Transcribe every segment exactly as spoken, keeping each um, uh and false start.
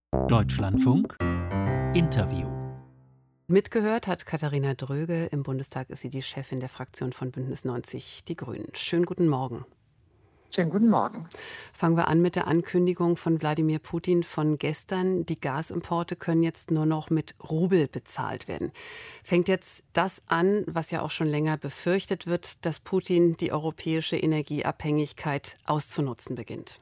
Deutschlandfunk Interview. Mitgehört hat Katharina Dröge. Im Bundestag ist sie die Chefin der Fraktion von Bündnis neunzig Die Grünen. Schönen guten Morgen. Schönen guten Morgen. Fangen wir an mit der Ankündigung von Wladimir Putin von gestern. Die Gasimporte können jetzt nur noch mit Rubel bezahlt werden. Fängt jetzt das an, was ja auch schon länger befürchtet wird, dass Putin die europäische Energieabhängigkeit auszunutzen beginnt?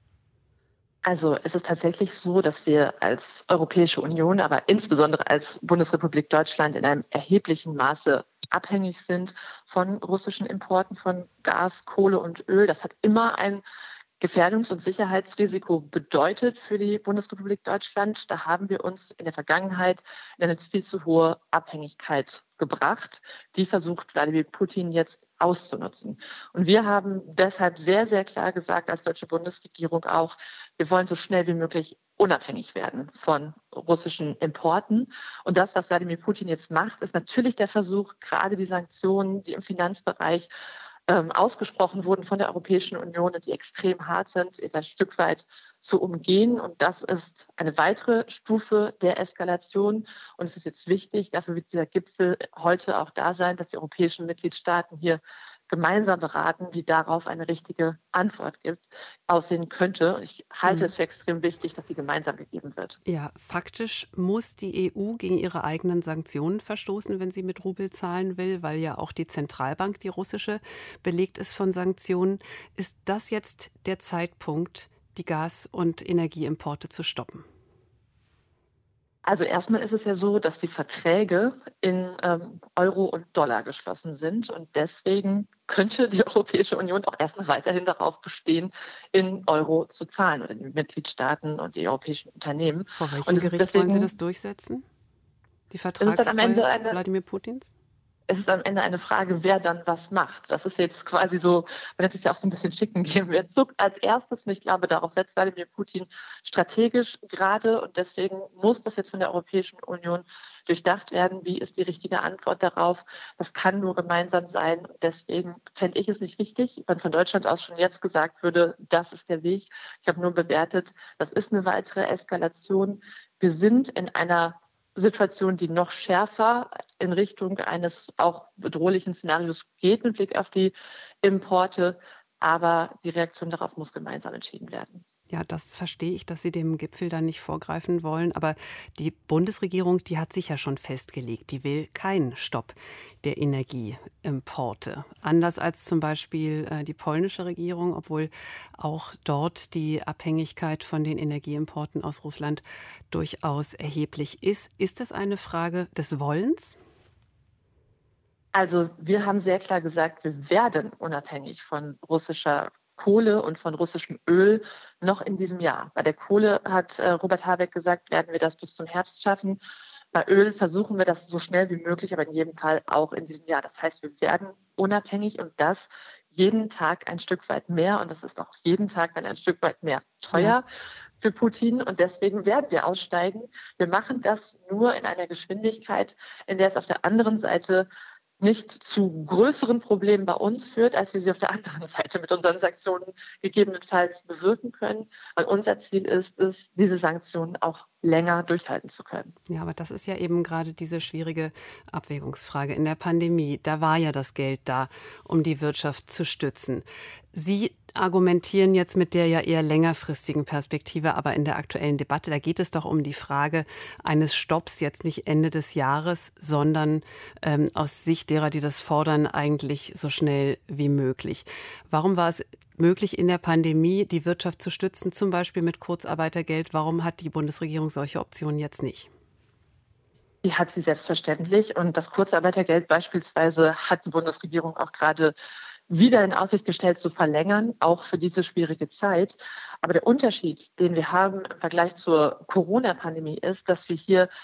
Also es ist tatsächlich so, dass wir als Europäische Union, aber insbesondere als Bundesrepublik Deutschland in einem erheblichen Maße abhängig sind von russischen Importen von Gas, Kohle und Öl. Das hat immer ein Gefährdungs- und Sicherheitsrisiko bedeutet für die Bundesrepublik Deutschland. Da haben wir uns in der Vergangenheit in eine viel zu hohe Abhängigkeit gebracht. Die versucht Wladimir Putin jetzt auszunutzen. Und wir haben deshalb sehr, sehr klar gesagt, als deutsche Bundesregierung auch, wir wollen so schnell wie möglich unabhängig werden von russischen Importen. Und das, was Wladimir Putin jetzt macht, ist natürlich der Versuch, gerade die Sanktionen, die im Finanzbereich ähm, ausgesprochen wurden von der Europäischen Union und die extrem hart sind, ein Stück weit zu umgehen. Und das ist eine weitere Stufe der Eskalation. Und es ist jetzt wichtig, dafür wird dieser Gipfel heute auch da sein, dass die europäischen Mitgliedstaaten hier gemeinsam beraten, wie darauf eine richtige Antwort gibt, aussehen könnte. Und ich halte mhm. es für extrem wichtig, dass sie gemeinsam gegeben wird. Ja, faktisch muss die E U gegen ihre eigenen Sanktionen verstoßen, wenn sie mit Rubel zahlen will, weil ja auch die Zentralbank, die russische, belegt ist von Sanktionen. Ist das jetzt der Zeitpunkt, die Gas- und Energieimporte zu stoppen? Also erstmal ist es ja so, dass die Verträge in ähm, Euro und Dollar geschlossen sind. Und deswegen könnte die Europäische Union auch erstmal weiterhin darauf bestehen, in Euro zu zahlen, oder die Mitgliedstaaten und die europäischen Unternehmen. Vor welchem und Gericht deswegen, wollen Sie das durchsetzen? Die Vertragstreue Wladimir Putins? Es ist am Ende eine Frage, wer dann was macht. Das ist jetzt quasi so, man hätte es ja auch so ein bisschen schicken geben. Wer zuckt als erstes? Und ich glaube, darauf setzt Wladimir Putin strategisch gerade. Und deswegen muss das jetzt von der Europäischen Union durchdacht werden. Wie ist die richtige Antwort darauf? Das kann nur gemeinsam sein. Und deswegen fände ich es nicht richtig, wenn von Deutschland aus schon jetzt gesagt würde, das ist der Weg. Ich habe nur bewertet, das ist eine weitere Eskalation. Wir sind in einer Situation, die noch schärfer in Richtung eines auch bedrohlichen Szenarios geht mit Blick auf die Importe. Aber die Reaktion darauf muss gemeinsam entschieden werden. Ja, das verstehe ich, dass Sie dem Gipfel dann nicht vorgreifen wollen. Aber die Bundesregierung, die hat sich ja schon festgelegt, die will keinen Stopp der Energieimporte. Anders als zum Beispiel äh, die polnische Regierung, obwohl auch dort die Abhängigkeit von den Energieimporten aus Russland durchaus erheblich ist. Ist das eine Frage des Wollens? Also wir haben sehr klar gesagt, wir werden unabhängig von russischer Kohle und von russischem Öl noch in diesem Jahr. Bei der Kohle hat äh, Robert Habeck gesagt, werden wir das bis zum Herbst schaffen. Bei Öl versuchen wir das so schnell wie möglich, aber in jedem Fall auch in diesem Jahr. Das heißt, wir werden unabhängig und das jeden Tag ein Stück weit mehr. Und das ist auch jeden Tag dann ein Stück weit mehr teuer ja. für Putin. Und deswegen werden wir aussteigen. Wir machen das nur in einer Geschwindigkeit, in der es auf der anderen Seite nicht zu größeren Problemen bei uns führt, als wir sie auf der anderen Seite mit unseren Sanktionen gegebenenfalls bewirken können. Weil unser Ziel ist es, diese Sanktionen auch länger durchhalten zu können. Ja, aber das ist ja eben gerade diese schwierige Abwägungsfrage. In der Pandemie, da war ja das Geld da, um die Wirtschaft zu stützen. Sie argumentieren jetzt mit der ja eher längerfristigen Perspektive, aber in der aktuellen Debatte, da geht es doch um die Frage eines Stopps jetzt nicht Ende des Jahres, sondern ähm, aus Sicht derer, die das fordern, eigentlich so schnell wie möglich. Warum war es möglich, in der Pandemie die Wirtschaft zu stützen, zum Beispiel mit Kurzarbeitergeld? Warum hat die Bundesregierung solche Optionen jetzt nicht? Die hat sie selbstverständlich. Und das Kurzarbeitergeld beispielsweise hat die Bundesregierung auch gerade wieder in Aussicht gestellt zu verlängern, auch für diese schwierige Zeit. Aber der Unterschied, den wir haben im Vergleich zur Corona-Pandemie, ist, dass wir hier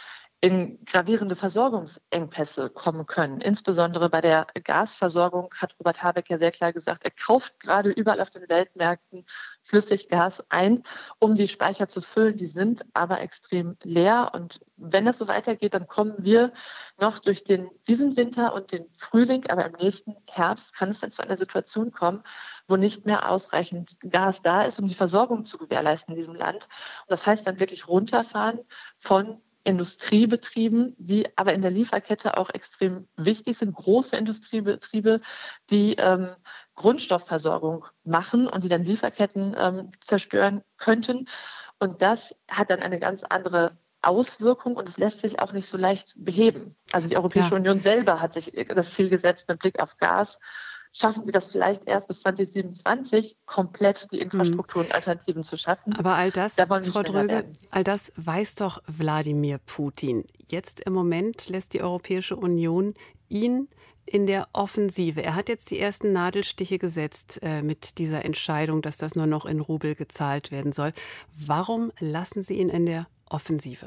in gravierende Versorgungsengpässe kommen können. Insbesondere bei der Gasversorgung hat Robert Habeck ja sehr klar gesagt, er kauft gerade überall auf den Weltmärkten Flüssiggas ein, um die Speicher zu füllen. Die sind aber extrem leer. Und wenn es so weitergeht, dann kommen wir noch durch den, diesen Winter und den Frühling, aber im nächsten Herbst kann es dann zu einer Situation kommen, wo nicht mehr ausreichend Gas da ist, um die Versorgung zu gewährleisten in diesem Land. Und das heißt dann wirklich runterfahren von Industriebetrieben, die aber in der Lieferkette auch extrem wichtig sind, große Industriebetriebe, die ähm, Grundstoffversorgung machen und die dann Lieferketten ähm, zerstören könnten. Und das hat dann eine ganz andere Auswirkung und es lässt sich auch nicht so leicht beheben. Also die Europäische Ja. Union selber hat sich das Ziel gesetzt mit Blick auf Gas. Schaffen Sie das vielleicht erst bis zwanzig siebenundzwanzig, komplett die Infrastruktur und Alternativen zu schaffen. Aber all das, Da wollen wir Frau schneller Dröge, werden. all das weiß doch Wladimir Putin. Jetzt im Moment lässt die Europäische Union ihn in der Offensive. Er hat jetzt die ersten Nadelstiche gesetzt äh, mit dieser Entscheidung, dass das nur noch in Rubel gezahlt werden soll. Warum lassen Sie ihn in der Offensive?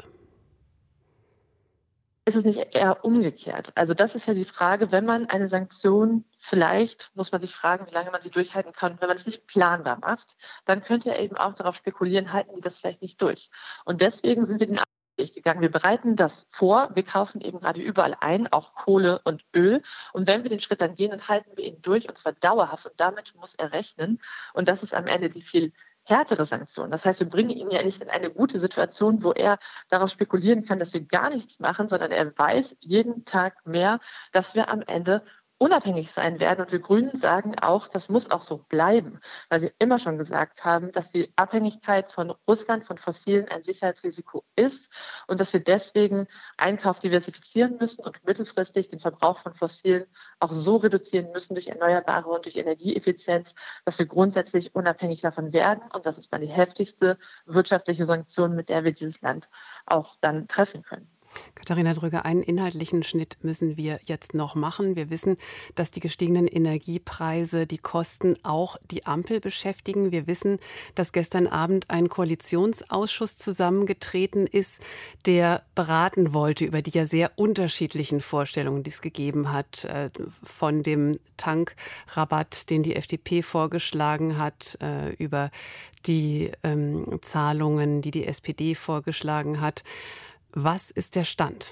Ist es nicht eher umgekehrt? Also das ist ja die Frage, wenn man eine Sanktion, vielleicht muss man sich fragen, wie lange man sie durchhalten kann. Wenn man es nicht planbar macht, dann könnte er eben auch darauf spekulieren, halten die das vielleicht nicht durch. Und deswegen sind wir den Weg gegangen. Wir bereiten das vor. Wir kaufen eben gerade überall ein, auch Kohle und Öl. Und wenn wir den Schritt dann gehen, dann halten wir ihn durch und zwar dauerhaft. Und damit muss er rechnen. Und das ist am Ende die viel härtere Sanktionen. Das heißt, wir bringen ihn ja nicht in eine gute Situation, wo er darauf spekulieren kann, dass wir gar nichts machen, sondern er weiß jeden Tag mehr, dass wir am Ende unabhängig sein werden. Und wir Grünen sagen auch, das muss auch so bleiben, weil wir immer schon gesagt haben, dass die Abhängigkeit von Russland, von Fossilen ein Sicherheitsrisiko ist und dass wir deswegen Einkauf diversifizieren müssen und mittelfristig den Verbrauch von Fossilen auch so reduzieren müssen durch Erneuerbare und durch Energieeffizienz, dass wir grundsätzlich unabhängig davon werden. Und das ist dann die heftigste wirtschaftliche Sanktion, mit der wir dieses Land auch dann treffen können. Katharina Dröge, einen inhaltlichen Schnitt müssen wir jetzt noch machen. Wir wissen, dass die gestiegenen Energiepreise, die Kosten auch die Ampel beschäftigen. Wir wissen, dass gestern Abend ein Koalitionsausschuss zusammengetreten ist, der beraten wollte über die ja sehr unterschiedlichen Vorstellungen, die es gegeben hat, äh, von dem Tankrabatt, den die F D P vorgeschlagen hat, äh, über die ähm, Zahlungen, die die S P D vorgeschlagen hat. Was ist der Stand?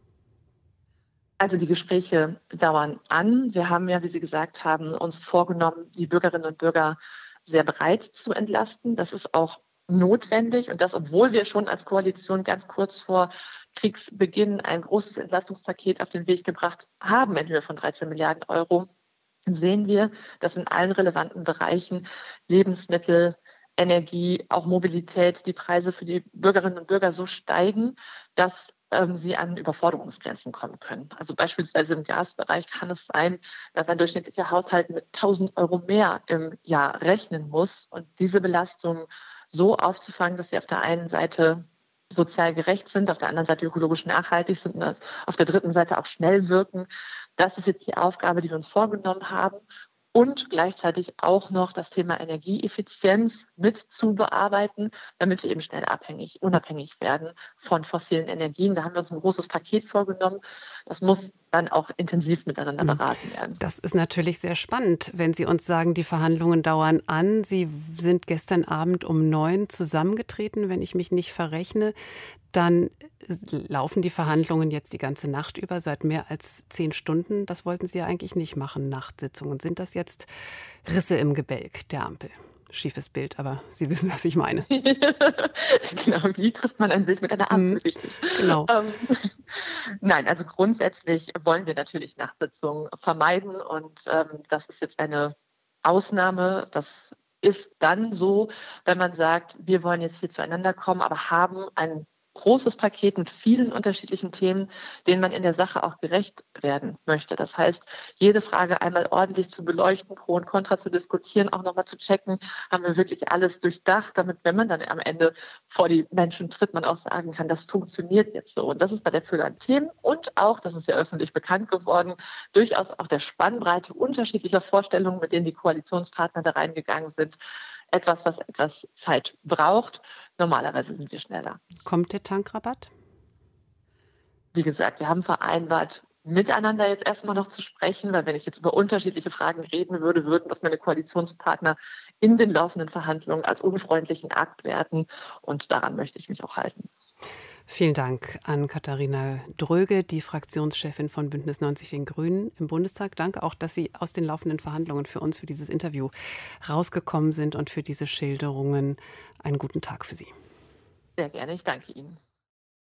Also die Gespräche dauern an. Wir haben ja, wie Sie gesagt haben, uns vorgenommen, die Bürgerinnen und Bürger sehr breit zu entlasten. Das ist auch notwendig und das, obwohl wir schon als Koalition ganz kurz vor Kriegsbeginn ein großes Entlastungspaket auf den Weg gebracht haben in Höhe von dreizehn Milliarden Euro, sehen wir, dass in allen relevanten Bereichen Lebensmittel, Energie, auch Mobilität, die Preise für die Bürgerinnen und Bürger so steigen, dass ähm, sie an Überforderungsgrenzen kommen können. Also beispielsweise im Gasbereich kann es sein, dass ein durchschnittlicher Haushalt mit tausend Euro mehr im Jahr rechnen muss. Und diese Belastung so aufzufangen, dass sie auf der einen Seite sozial gerecht sind, auf der anderen Seite ökologisch nachhaltig sind und auf der dritten Seite auch schnell wirken, das ist jetzt die Aufgabe, die wir uns vorgenommen haben. Und gleichzeitig auch noch das Thema Energieeffizienz mit zu bearbeiten, damit wir eben schnell abhängig, unabhängig werden von fossilen Energien. Da haben wir uns ein großes Paket vorgenommen. Das muss dann auch intensiv miteinander beraten werden. Das ist natürlich sehr spannend, wenn Sie uns sagen, die Verhandlungen dauern an. Sie sind gestern Abend um neun zusammengetreten, wenn ich mich nicht verrechne. Dann laufen die Verhandlungen jetzt die ganze Nacht über, seit mehr als zehn Stunden. Das wollten Sie ja eigentlich nicht machen, Nachtsitzungen. Sind das jetzt Risse im Gebälk der Ampel? Schiefes Bild, aber Sie wissen, was ich meine. Genau, wie trifft man ein Bild mit einer Ampel? Mhm, Richtig. genau. Ähm, nein, also grundsätzlich wollen wir natürlich Nachtsitzungen vermeiden und ähm, das ist jetzt eine Ausnahme. Das ist dann so, wenn man sagt, wir wollen jetzt hier zueinander kommen, aber haben ein großes Paket mit vielen unterschiedlichen Themen, denen man in der Sache auch gerecht werden möchte. Das heißt, jede Frage einmal ordentlich zu beleuchten, Pro und Contra zu diskutieren, auch nochmal zu checken, haben wir wirklich alles durchdacht, damit, wenn man dann am Ende vor die Menschen tritt, man auch sagen kann, das funktioniert jetzt so. Und das ist bei der Fülle an Themen und auch, das ist ja öffentlich bekannt geworden, durchaus auch der Spannbreite unterschiedlicher Vorstellungen, mit denen die Koalitionspartner da reingegangen sind, etwas, was etwas Zeit braucht. Normalerweise sind wir schneller. Kommt der Tankrabatt? Wie gesagt, wir haben vereinbart, miteinander jetzt erstmal noch zu sprechen, weil wenn ich jetzt über unterschiedliche Fragen reden würde, würden das meine Koalitionspartner in den laufenden Verhandlungen als unfreundlichen Akt werten. Und daran möchte ich mich auch halten. Vielen Dank an Katharina Dröge, die Fraktionschefin von Bündnis neunzig Den Grünen im Bundestag. Danke auch, dass Sie aus den laufenden Verhandlungen für uns, für dieses Interview rausgekommen sind und für diese Schilderungen. Einen guten Tag für Sie. Sehr gerne, ich danke Ihnen.